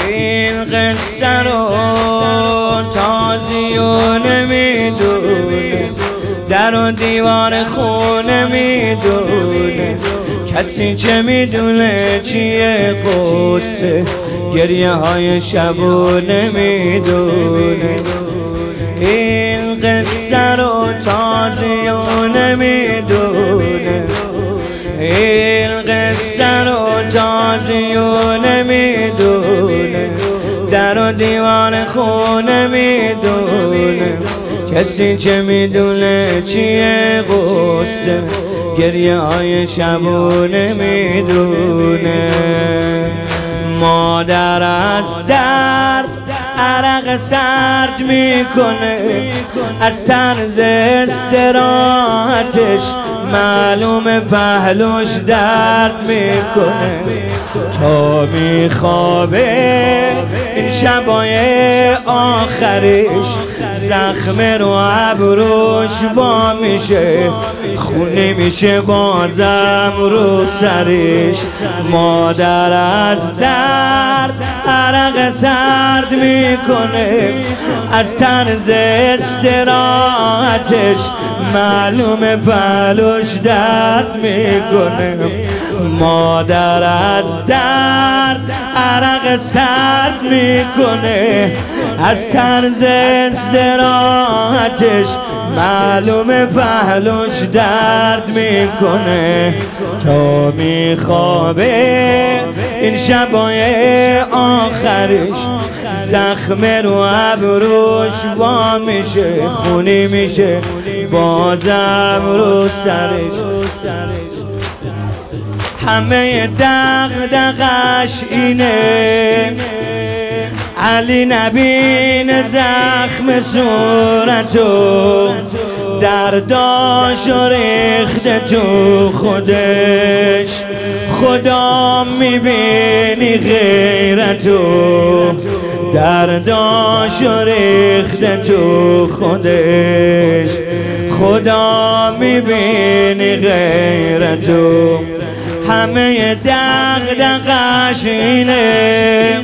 این قصه رو تازی و نمیدونه، در و دیوار خونه میدونه، کسی چه میدونه چیه قصه، گریه های شبو نمیدونه. این قصه رو تازی و نمیدونه، این قصه رو تازی و نمیدونه، در و دیوار خونه میدونه، کسی چه میدونه چیه قصه، گریه های شبو نمیدونه. مادر از درد عرق سرد میکنه، از طرز استراحتش معلوم پهلوش درد میکنه. تا میخوابه این شبای آخرش، زخم رو ابروش با میشه، خونه میشه بازم رو سرش. مادر از درد عرق سرد میکنه، از طرز استراحتش معلوم پهلوش درد میکنه. مادر از درد عرق سرد میکنه، از طرز استراحتش معلوم پهلوش درد میکنه. تا میخوابه این شبای آخرش، زخم رو ابروش وا میشه، خونی میشه بازم رو سرش. همه دغدغش اینه، علی نبین زخم صورتو، درداشو ریخته تو خودش، خدا میبینی غیرتو، درداشو ریخته تو خودش، خدا میبینی غیرتو. همه دغدغش اینه،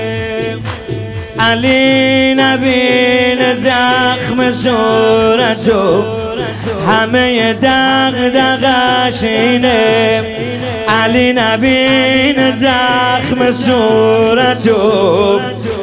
علی نبین زخم صورتو، همه دغدغش اینه، علی نبین زخم صورتو،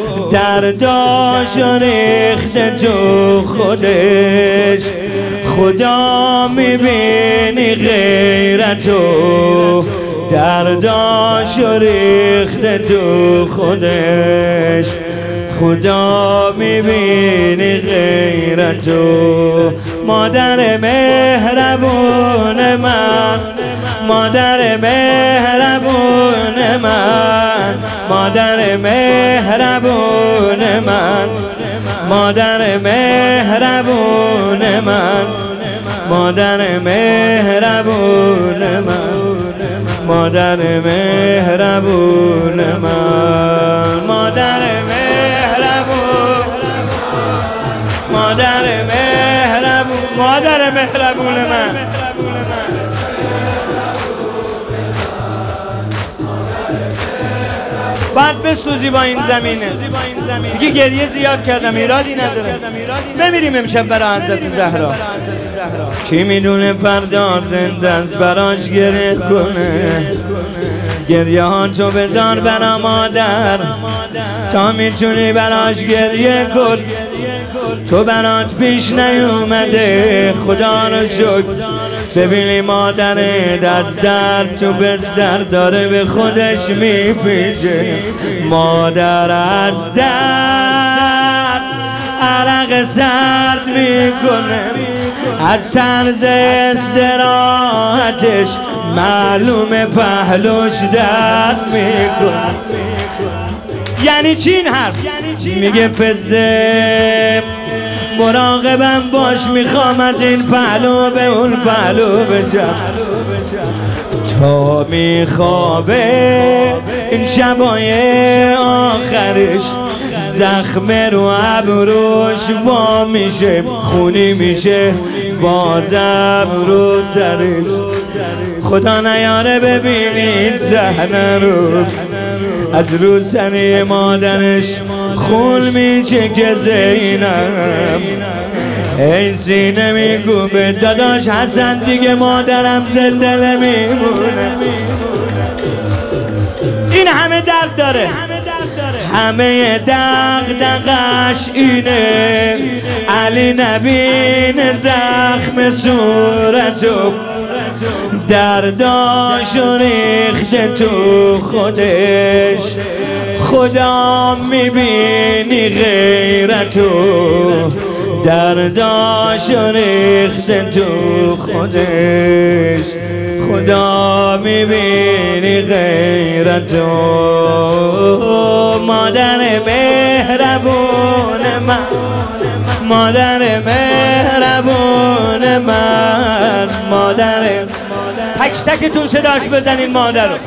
درداشو ریخته تو خودش، خدا میبینی غیرتو، درداشو ریخته تو خودش، خدا میبینی غیرتو. مادر مهربون من، مادر مهربون من، مادر مهربون من، مادر مهربون من، مادر مهربون من، مادر مهربون من، مادر مهربون، مادر مهربون، مادر مهربون من. بعد بسوزی با این زمینه دیگه، گریه زیاد کردم ایرادی نداره، بمیریم امشب برای حضرت زهرا. کی میدونه فردا زنده است براش گریه کنه، گریه ها تو بذار برا مادر، تا میتونی براش گریه کن. تو برات پیش نیومده خدا رو شکر، ببینی مادرت از درد تو بستر داره به خودش میپیچه. مادر از درد عرق سرد میکنه، از طرز استراحتش معلوم پهلوش درد میکنه. یعنی چی این حرف؟ میگه فزه مراقبم باش، میخوام از این پهلو به اون پهلو بجم. تا میخوابه این شبای آخرش، زخم رو ابروش وا میشه، خونی میشه بازم رو سرش. خدا نیاره ببینید صحنه رو، از روزنه مادرش خون میچه که زینب ای سینه میگو به داداش حسن دیگه مادرم زنده نمیمونه. این همه درد داره، همه دغدغش اینه علی نبین زخم صورتو درداشو ریخته تو خودش خدا میبینی غیرتو درداشو ریخته تو خودش خدا میبینی غیرتو. مادر مهربون من، مادر مهربون من، مادر تک تکتون صداش بزنین مادر رو.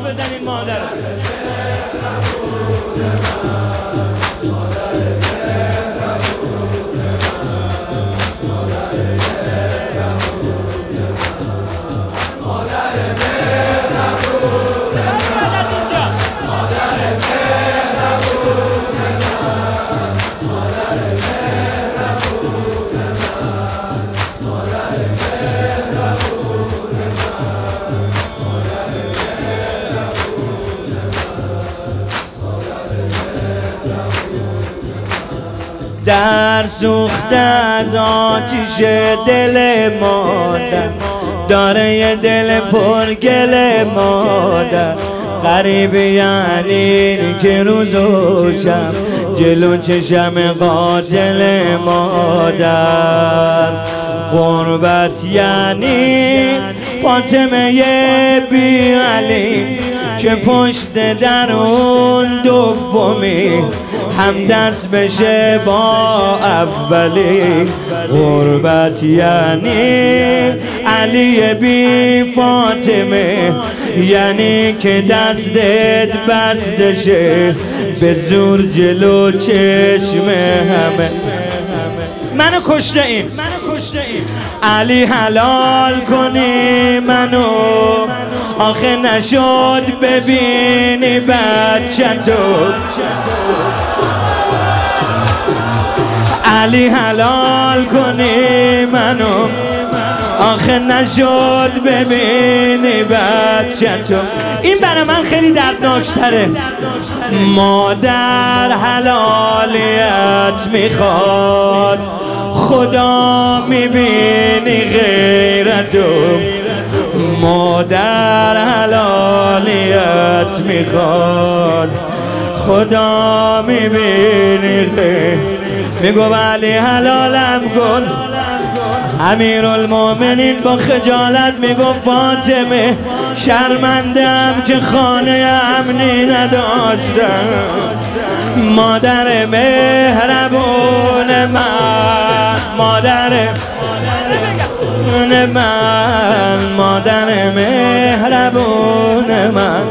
در سوخته از آتیش دل مادر داره یه دل پرگل مادر غریب یعنی که روز و شب جلو چشم قاتل مادر غربت یعنی فاطمه بی علی که پشت در اون دومی هم دست بشه با اولی. غربت یعنی علی بی فاطمه یعنی که دستت بستشه به زور جلو چشم همه. منو کشته این علی حلال کنی منو آخه نشد ببینی بچه تو. علی حلال کنی منو آخه نشد ببینی بچه تو. این برای من خیلی دردناکتره. مادر حلالیت میخواد خدا میبینی غیرتو. مادر حلالیت میخواد خدا میبینی غیرتو. میگو علی حلالم کن امیرالمومنین با خجالت میگو فاطمه شرمندم که خانه امنی نداشتم. مادر مهربون من، مادر من، مادر مهربون من.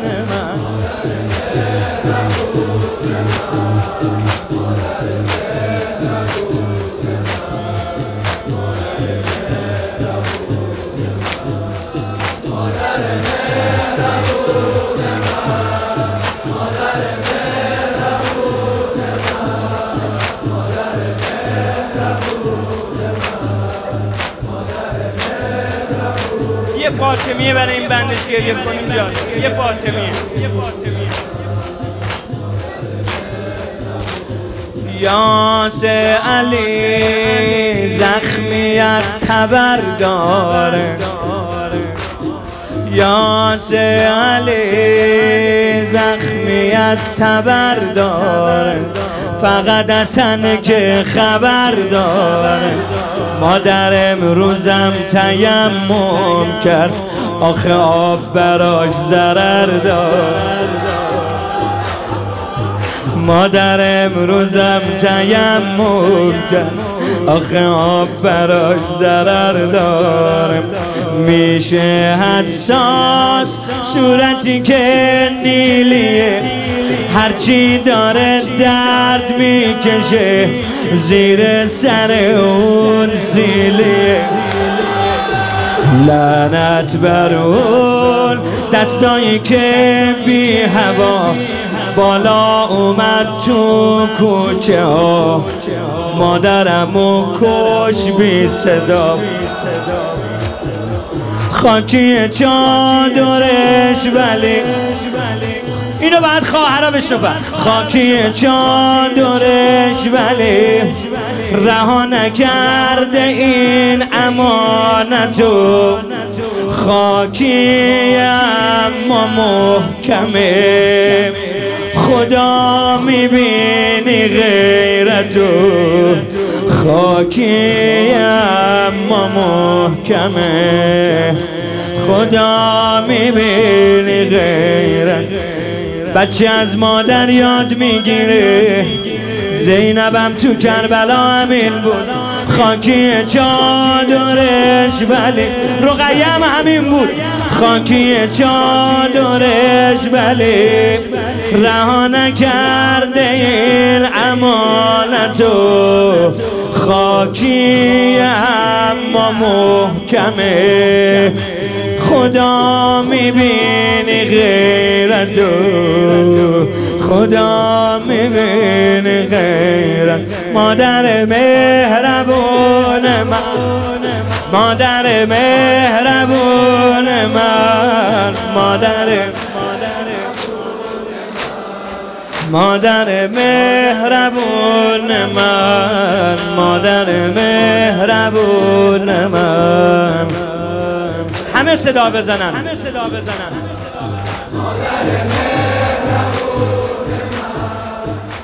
یه فاطمیه برای این بندش گریه کنیم جان. یه فاطمیه. یاسر علی زخمی از تبر داره. یاسر علی زخمی از تبر داره فقط حسن که خبر داره. مادر امروزم تیمم کرد آخه آب براش ضرر داره. مادر امروزم تیمم کرد آخه آب براش ضرر داره. میشه حساس صورتی که نیلیه هرچی داره درد میکشه زیر سر اون سیلیه. لعنت بر اون دستایی که بی هوا بالا اومد تو کوچه ها، مادرمو کش بی صدا. خاکی چادرش ولی اینو بعد خواهرها بشنون. خاکی چادرش ولی رها نکرده این امانتو. خاکی اما محکمه، خدا میبینی غیرتو. خاکی اما محکمه، خدا میبینی غیرت. بچه از مادر یاد میگیره، زینبم تو کربلا همین بود. خاکی چادرش ولی رقیم همین بود. خاکی چادرش ولی رها نکرده این امانتو. خاکی اما محکمه، خدا میبینی غیرتو. خدا میبینی غیرت. مادر مهربون من، مادر مهربون من، مادر مهربون من، مادر مهربون من. همه صدا بزنن، همه صدا بزنن. مادر مهربون من.